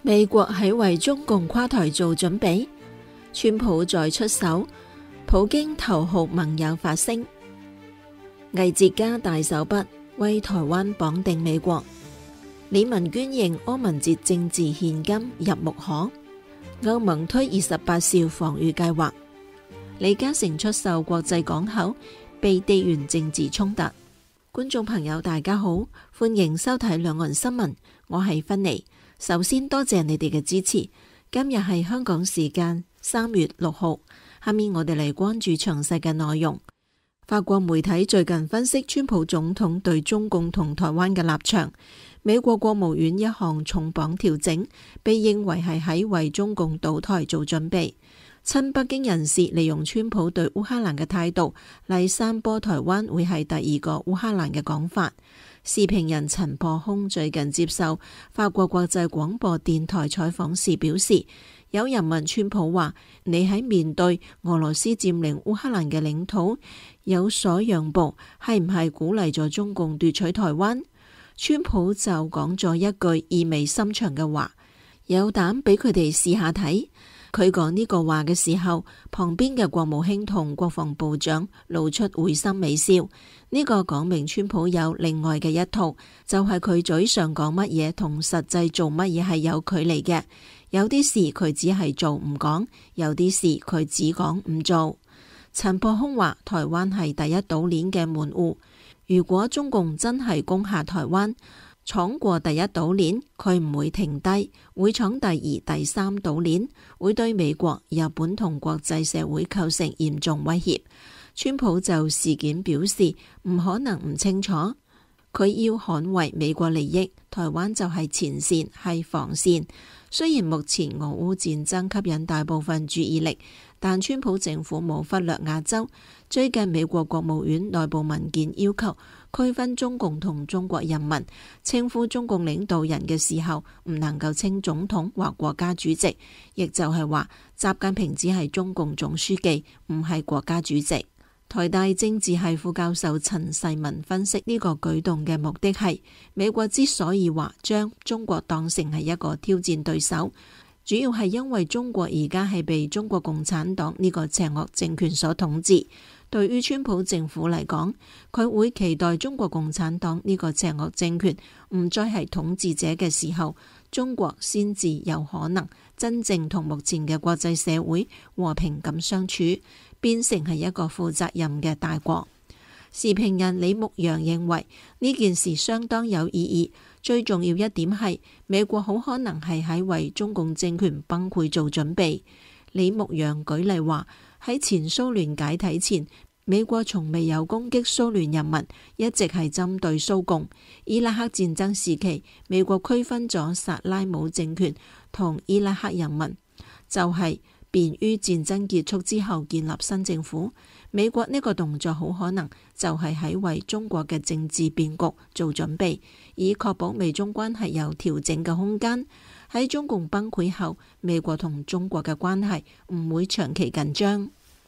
美國喺為中共垮台做準備，川普再出手，普京頭號盟友發聲，魏哲家大手筆為台灣綁定美國，李文娟認柯文哲政治獻金入木可，歐盟推28兆防禦計劃，李嘉誠出售國際港口被地緣政治衝突。觀眾朋友大家好，歡迎收睇兩岸新聞，我係芬妮。首先多謝你哋嘅支持。今日係香港時間3月6號，下面我哋嚟關注詳細嘅內容。法國媒體最近分析川普總統對中共同台灣嘅立場。美國國務院一項重磅調整，被認為係喺為中共倒台做準備。親北京人士利用川普對烏克蘭嘅態度嚟散播台灣會係第二個烏克蘭嘅講法。時評人陳破空最近接受法國國際廣播電台採訪時表示，有人問川普話：你喺面對俄羅斯佔領烏克蘭嘅領土有所讓步，係唔係鼓勵咗中共奪取台灣？川普就講咗一句意味深長嘅話：有膽俾佢哋試下睇。佢講呢個話嘅時候，旁邊嘅國務卿同國防部長露出會心微笑。呢個講明川普有另外嘅一套，就係佢嘴上講乜嘢同實際做乜嘢係有距離嘅。有啲事佢只係做唔講，有啲事佢只講唔做。陳破空話：台灣係第一島鏈嘅門戶，如果中共真係攻下台灣，闖過第一島鏈，佢唔會停低，會闖第二、第三島鏈，會對美國、日本同國際社會構成嚴重威脅。川普就事件表示唔可能唔清楚，佢要捍衛美國利益，台灣就係前線，係防線。雖然目前俄烏戰爭吸引大部分注意力，但川普政府冇忽略亞洲。最近美國國務院內部文件要求區分中共同中國人民，稱呼中共領導人嘅時候唔能夠稱總統或國家主席，亦就係話習近平只係中共總書記，唔係國家主席。台大政治系副教授陳世文分析呢個舉動嘅目的係，美國之所以話將中國當成係一個挑戰對手，主要係因為中國而家係被中國共產黨呢個邪惡政權所統治。對於川普政府嚟講，佢會期待中國共產黨呢個邪惡政權唔再係統治者嘅時候，中國先至有可能真正同目前嘅國際社會和平咁相處，變成係一個負責任嘅大國。時評人李牧陽認為呢件事相當有意義，最重要一點係美國好可能係喺為中共政權崩潰做準備。李牧陽舉例話，喺前蘇聯解體前，美國從未有攻擊蘇聯人民，一直係針對蘇共。伊拉克戰爭時期，美國區分咗薩拉姆政權同伊拉克人民，就係便於戰爭結束之後建立新政府。美國呢個動作好可能就係喺為中國嘅政治變局做準備，以確保美中關係有調整嘅空間。喺中共崩潰後，美國同中國嘅關係唔會長期緊張。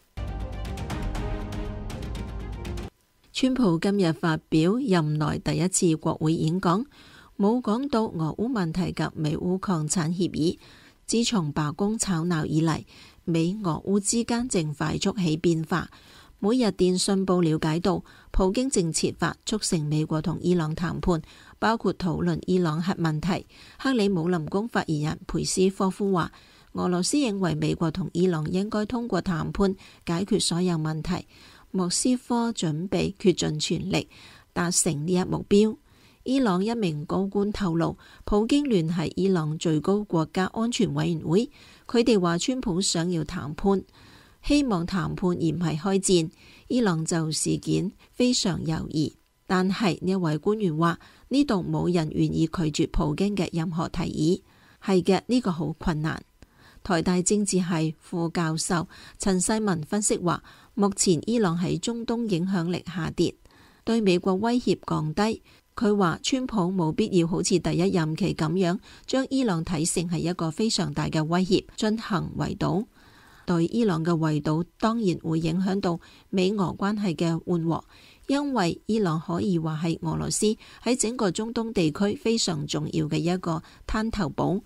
川普今日發表任內第一次國會演講，冇講到俄烏問題及美烏擴產協議。自從罷工吵鬧以嚟，美俄烏之間正快速起變化。每日電訊報了解到，普京正設法促成美國同伊朗談判，包括討論伊朗核問題。克里姆林宮發言人佩斯科夫話，俄羅斯認為美國同伊朗應該通過談判解決所有問題，莫斯科準備竭盡全力達成呢一目標。伊朗一名高官透露，普京聯繫伊朗最高國家安全委員會，佢哋話川普想要談判，希望談判而唔係開戰。伊朗就事件非常猶豫，但係呢位官員話呢度冇人願意拒絕普京嘅任何提議。係嘅，呢個好困難。台大政治系副教授陳世文分析話，目前伊朗喺中東影響力下跌，對美國威脅降低。佢話川普冇必要好似第一任期咁樣將伊朗睇成係一個非常大嘅威脅進行圍堵。對伊朗嘅圍堵當然會影響到美俄關係嘅緩和，因為伊朗可以話係俄羅斯喺整個中東地區非常重要嘅一個灘頭堡。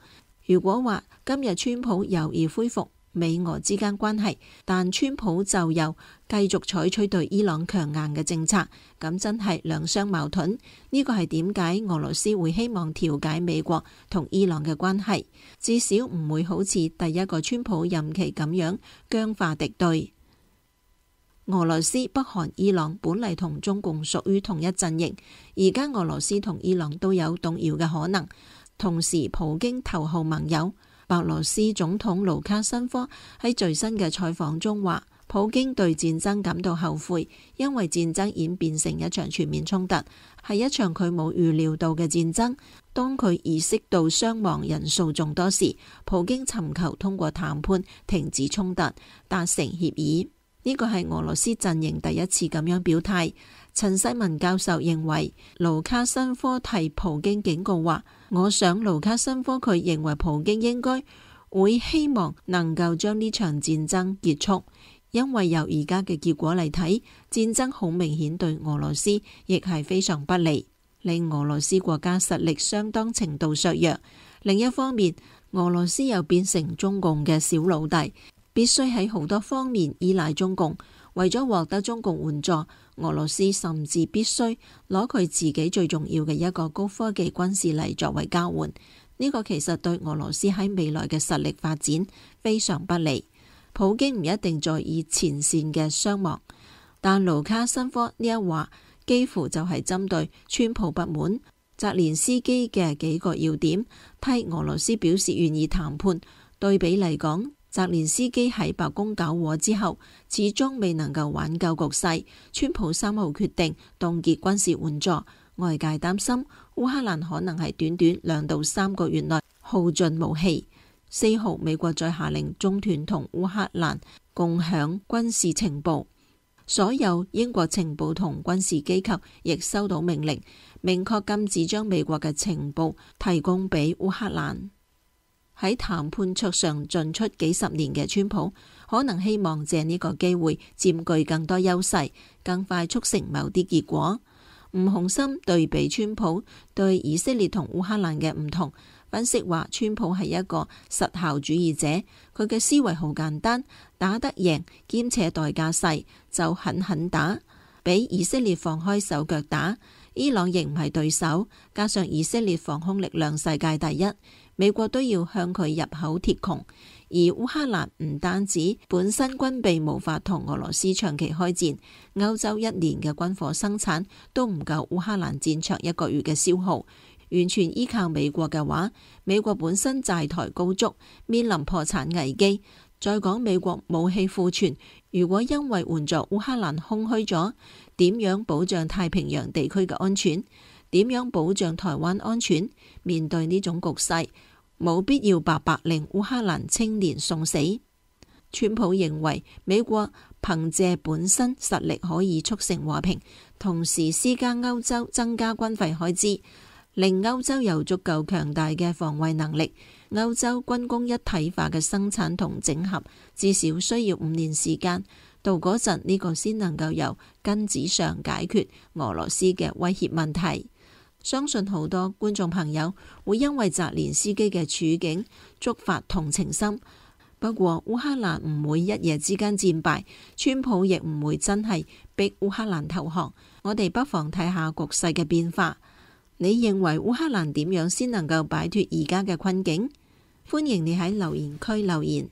如果話今日川普有意恢復美俄之間關係，但川普就又繼續採取對伊朗強硬嘅政策，咁真係兩相矛盾。呢個係點解俄羅斯會希望調解美國同伊朗嘅關係，至少唔會好似第一個川普任期咁樣僵化敵對。俄羅斯、北韓、伊朗本嚟同中共屬於同一陣營，而家俄羅斯同伊朗都有動搖嘅可能。同時，普京頭號盟友白羅斯總統盧卡申科喺最新嘅採訪中話，普京對戰爭感到後悔，因為戰爭演變成一場全面衝突，係一場佢冇預料到嘅戰爭。當佢意識到傷亡人數眾多時，普京尋求通過談判停止衝突，達成協議。呢個係俄羅斯陣營第一次咁樣表態。陳世文教授認為，盧卡申科替普京警告話，我想盧卡申科佢認為普京應該會希望能夠將呢場戰爭結束，因為由而家嘅結果嚟睇，戰爭好明顯對俄羅斯亦係非常不利，令俄羅斯國家實力相當程度削弱。另一方面，俄羅斯又變成中共嘅小老弟，必須喺好多方面依賴中共。為咗獲得中共援助，俄羅斯甚至必須攞佢自己最重要嘅一個高科技軍事嚟作為交換。呢個其實對俄羅斯喺未來嘅實力發展非常不利。普京唔一定在意前線嘅傷亡，但盧卡申科呢一話幾乎就係針對川普不滿澤連斯基嘅幾個要點，替俄羅斯表示願意談判。對比嚟講，澤連斯基喺白宮搞和之後，始終未能夠挽救局勢。川普3號決定凍結軍事援助，外界擔心烏克蘭可能係短短2到3個月內耗盡武器。4號美國再下令中斷同烏克蘭共享軍事情報，所有英國情報同軍事機構亦收到命令，明確禁止將美國嘅情報提供俾烏克蘭。喺談判桌上進出幾十年嘅川普，可能希望借呢個機會佔據更多優勢，更快促成某啲結果。吳鴻燊對比川普對以色列同烏克蘭嘅唔同，分析話川普係一個實效主義者，佢嘅思維好簡單，打得贏兼且代價細就狠狠打，俾以色列放開手腳打。伊朗亦唔係對手，加上以色列防空力量世界第一，美國都要向佢入口鐵穹。而烏克蘭唔單止本身軍備無法同俄羅斯長期開戰，歐洲1年嘅軍火生產都唔夠烏克蘭戰場1個月嘅消耗。完全依靠美國嘅話，美國本身債台高築，面臨破產危機。再講美國武器庫存，如果因為援助烏克蘭空虛咗，點樣保障太平洋地區嘅安全？點樣保障台灣安全？面對呢種局勢，冇必要白白令烏克蘭青年送死。川普認為美國憑借本身實力可以促成和平，同時施加歐洲增加軍費開支，令歐洲有足夠強大嘅防衛能力。歐洲軍工一體化嘅生產同整合至少需要5年時間，到嗰陣呢個先能夠由根子上解決俄羅斯嘅威脅問題。相信好多觀眾朋友會因為澤連斯基嘅處境觸發同情心，不過烏克蘭唔會一夜之間戰敗，川普亦唔會真係逼烏克蘭投降。我哋不妨睇下局勢嘅變化。你認為烏克蘭點樣先能夠擺脫而家嘅困境？歡迎你喺留言區留言。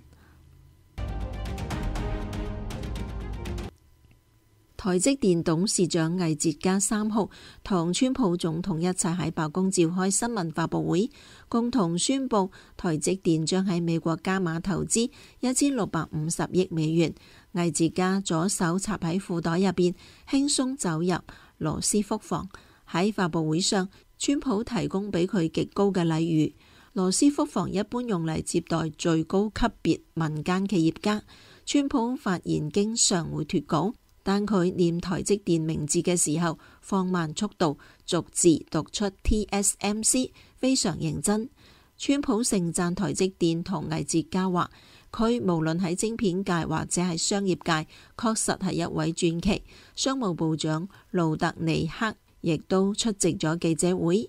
台積電董事長魏哲家3號同川普總統一齊喺白宮召開新聞發佈會，共同宣布台積電將喺美國加碼投資1650億美元。魏哲家左手插喺褲袋入邊，輕鬆走入羅斯福房。喺發佈會上，川普提供俾佢極高嘅禮遇。羅斯福房一般用嚟接待最高級別民間企業家。川普發言經常會脫稿，但佢念台積電名字嘅時候放慢速度，逐字讀出 TSMC， 非常認真。川普盛讚台積電同魏哲家話，佢無論喺晶片界或者係商業界，確實係一位傳奇。商務部長盧特尼克亦都出席咗記者會。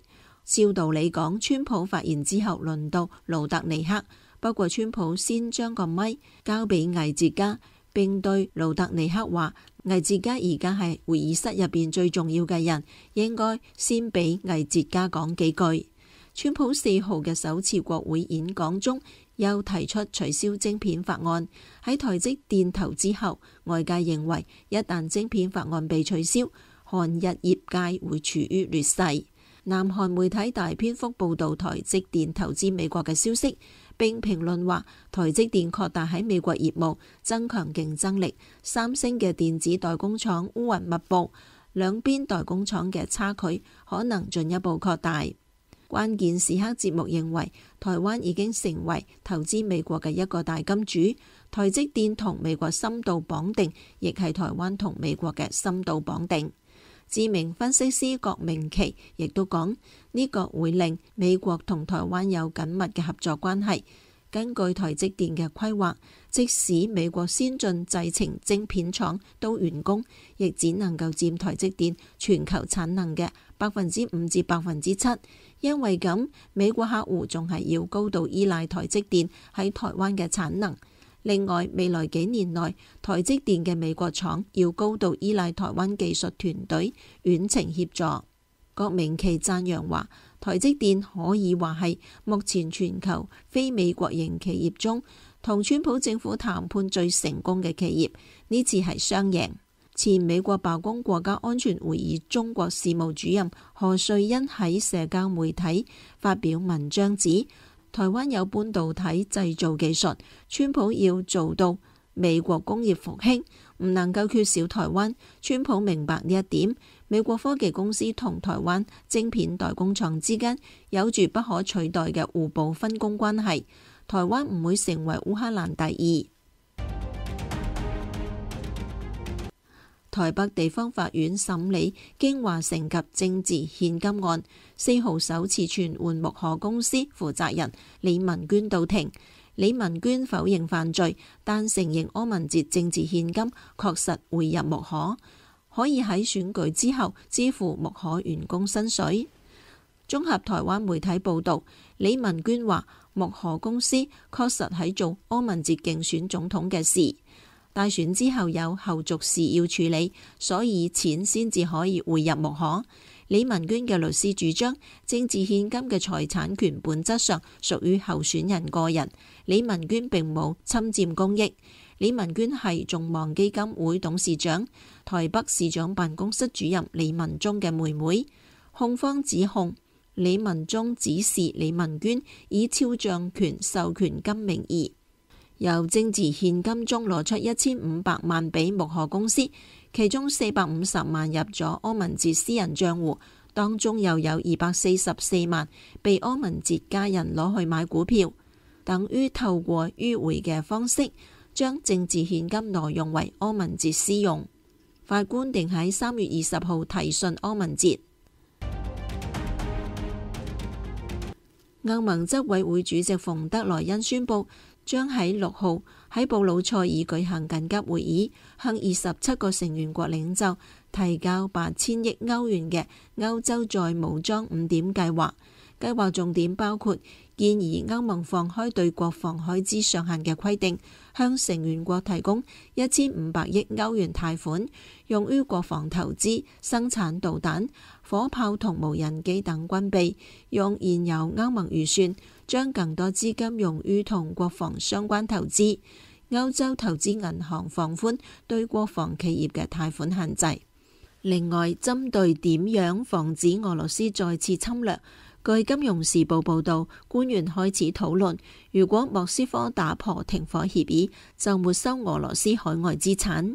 照道理講，川普發言之後輪到盧特尼克，不過川普先將個咪交俾魏哲家，並對盧特尼克話：魏哲家而家係會議室入邊最重要嘅人，應該先俾魏哲家講幾句。川普4號嘅首次國會演講中，又提出取消晶片法案。喺台積電投資後，外界認為一旦晶片法案被取消，韓日業界會處於劣勢。南韓媒體大篇幅報導台積電投資美國嘅消息，並評論話台積電擴大喺美國業務，增強競爭力。三星嘅電子代工廠烏雲密布，兩邊代工廠嘅差距可能進一步擴大。關鍵時刻節目認為，台灣已經成為投資美國嘅一個大金主，台積電同美國深度綁定，亦係台灣同美國嘅深度綁定。知名分析師郭明錤亦都講，呢個會令美國同台灣有緊密嘅合作關係。根據台積電嘅規劃，即使美國先進製程晶片廠都完工，亦只能夠佔台積電全球產能嘅5%至7%。因為咁，美國客戶仲係要高度依賴台積電喺台灣嘅產能。另外，未來幾年內，台積電嘅美國廠要高度依賴台灣技術團隊遠程協助。郭明錤讚揚話，台積電可以話係目前全球非美國型企業中同川普政府談判最成功嘅企業，呢次係雙贏。前美國白宮國家安全會議中國事務主任何瑞恩喺社交媒體發表文章指，台灣有半導體製造技術，川普要做到美國工業復興，唔能夠缺少台灣。川普明白呢一點，美國科技公司同台灣晶片代工廠之間有住不可取代嘅互補分工關係，台灣唔會成為烏克蘭第二。台北地方法院審理京華城及政治獻金案，4號首次傳喚木可公司負責人李文娟到庭。李文娟否認犯罪，但承認柯文哲政治獻金確實匯入木可，可以喺選舉之後支付木可員工薪水。綜合台灣媒體報導，李文娟話木可公司確實喺做柯文哲競選總統嘅事。大選之後有後續事要處理，所以錢先至可以匯入木可。李文娟嘅律師主張，政治獻金嘅財產權本質上屬於候選人個人，李文娟並冇侵佔公益。李文娟係眾望基金會董事長、台北市長辦公室主任李文忠嘅妹妹。控方指控李文忠指示李文娟以肖像權授權金名義，由政治獻金中攞出1500萬俾木可公司，其中450萬入咗柯文哲私人賬戶，當中又有244萬被柯文哲家人攞去買股票，等於透過迂迴嘅方式將政治獻金挪用為柯文哲私用。法官定喺3月20號提訊柯文哲。歐盟執委會主席馮德萊恩宣布，將喺6號喺布魯塞爾舉行緊急會議，向27個成員國領袖提交8000億歐元嘅歐洲再武裝5點計劃。計劃重點包括建議歐盟放開對國防開支上限嘅規定，向成員國提供1500億歐元貸款，用於國防投資、生產導彈、火炮同無人機等軍備，用現有歐盟預算將更多資金用於同國防相關投資。歐洲投資銀行放寬對國防企業嘅貸款限制。另外，針對點樣防止俄羅斯再次侵略，據《金融時報》報導，官員開始討論，如果莫斯科打破停火協議，就沒收俄羅斯海外資產。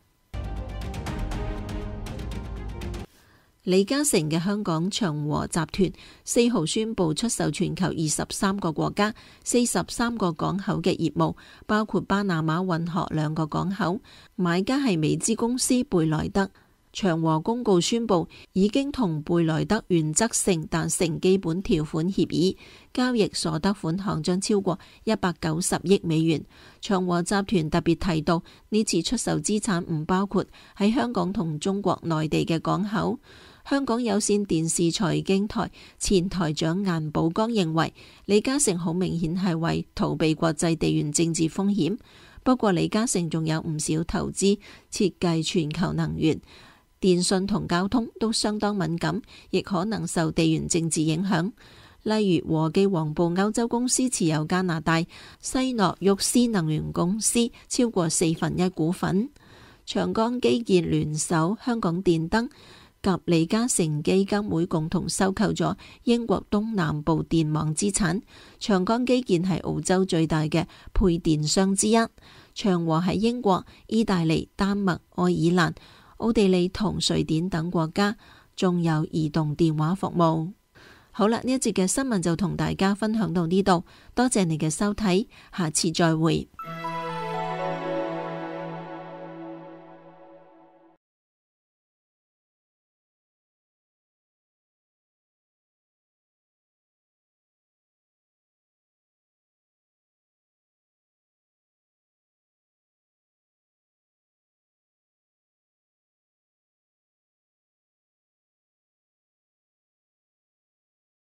李嘉誠嘅香港長和集團4號宣布出售全球23個國家、43個港口嘅業務，包括巴拿馬運河2個港口，買家係美資公司貝萊德。長和公告宣布，已經同貝萊德原則性達成基本條款協議，交易所得款項將超過190億美元。長和集團特別提到，呢次出售資產唔包括喺香港同中國內地嘅港口。 香港有線電視財經台前台長顏寶剛認為，李嘉誠好明顯係為逃避國際地緣政治風險。不過李嘉誠仲有唔少投資設計全球能源、電信同交通都相當敏感，亦可能受地緣政治影響。例如和記黃埔歐洲公司持有加拿大西諾沃斯能源公司超過1/4股份，長江基建聯手香港電燈及李嘉誠基金會共同收購咗英國東南部電網資產。長江基建係澳洲最大嘅配電商之一。長和喺英國、意大利、丹麥、愛爾蘭、奧地利同瑞典等國家，仲有移動電話服務。好啦，呢一節嘅新聞就同大家分享到呢度，多謝你嘅收睇，下次再會。